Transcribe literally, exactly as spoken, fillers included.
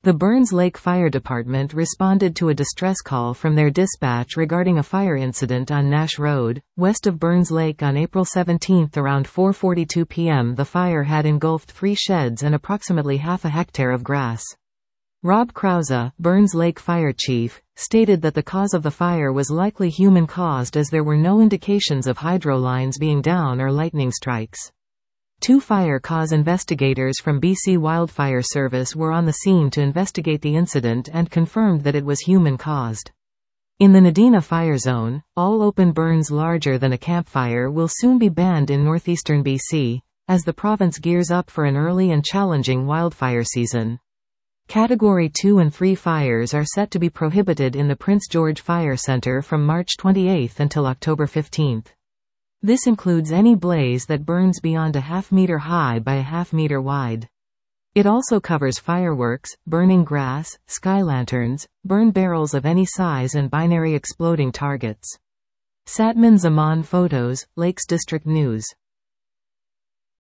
The Burns Lake Fire Department responded to a distress call from their dispatch regarding a fire incident on Nash Road, west of Burns Lake on April seventeenth around four forty-two p m The fire had engulfed three sheds and approximately half a hectare of grass. Rob Krause, Burns Lake Fire Chief, stated that the cause of the fire was likely human-caused as there were no indications of hydro lines being down or lightning strikes. Two fire cause investigators from B C Wildfire Service were on the scene to investigate the incident and confirmed that it was human-caused. In the Nadina fire zone, all open burns larger than a campfire will soon be banned in northeastern B C, as the province gears up for an early and challenging wildfire season. Category two and three fires are set to be prohibited in the Prince George Fire Centre from March twenty-eighth until October fifteenth. This includes any blaze that burns beyond a half meter high by a half meter wide. It also covers fireworks, burning grass, sky lanterns, burn barrels of any size and binary exploding targets. Satman Zaman Photos, Lakes District News.